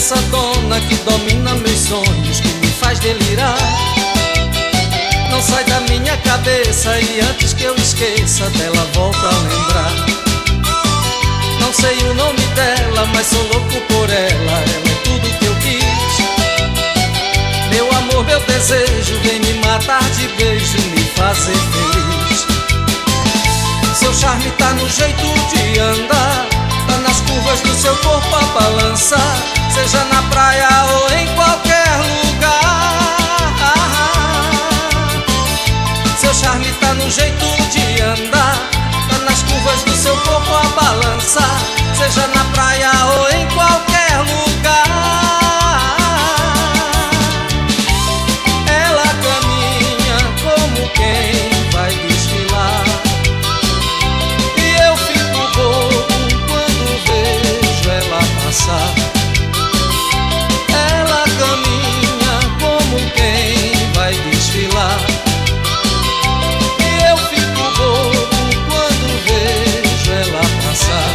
essa dona que domina meus sonhos, que me faz delirar. Não sai da minha cabeça e antes que eu esqueça dela volto a lembrar. Não sei o nome dela, mas sou louco por ela. Ela é tudo que eu quis. Meu amor, meu desejo, vem me matar de beijo, me fazer feliz. Seu charme tá no jeito de andar, tá nas curvas do seu corpo a balançar, seja na praia ou em qualquer lugar. Seu charme tá no jeito de andar, tá nas curvas do seu corpo a balançar, seja na praia ou em qualquer lugar. Ela caminha como quem vai desfilar, e eu fico bobo quando vejo ela passar. Ela caminha como quem vai desfilar, e eu fico bobo quando vejo ela passar.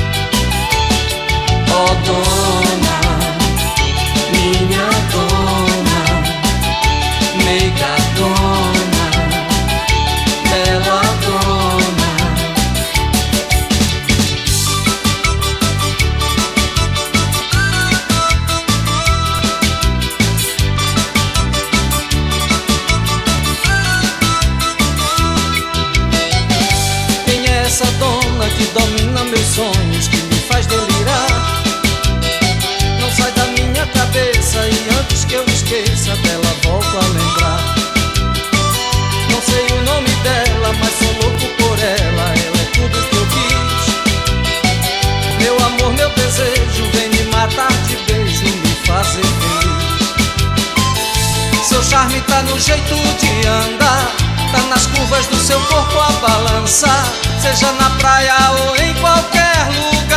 Ó dona, minha dona, meiga dona, bela dona. Quem é essa dona que domina meus sonhos, que me faz delirar? Não sai da minha cabeça e antes que eu esqueça dela volto a lembrar. Não sei o nome dela, mas sou louco por ela. Ela é tudo que eu quis. Meu amor, meu desejo, vem me matar de beijo, me fazer feliz. Seu charme tá no jeito de andar, tá nas curvas do seu corpo a balançar, seja na praia ou em qualquer lugar.